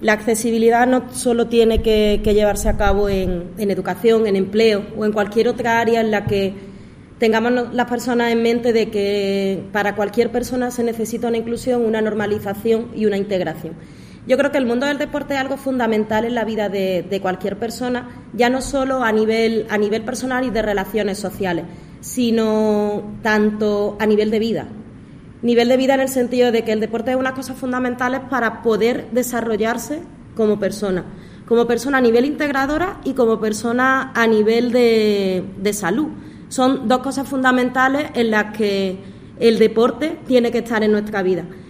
La accesibilidad no solo tiene que llevarse a cabo en educación, en empleo o en cualquier otra área en la que tengamos las personas en mente de que para cualquier persona se necesita una inclusión, una normalización y una integración. Yo creo que el mundo del deporte es algo fundamental en la vida de cualquier persona, ya no solo a nivel personal y de relaciones sociales, sino tanto a nivel de vida. Nivel de vida en el sentido de que el deporte es unas cosas fundamentales para poder desarrollarse como persona a nivel integradora y como persona a nivel de salud. Son dos cosas fundamentales en las que el deporte tiene que estar en nuestra vida.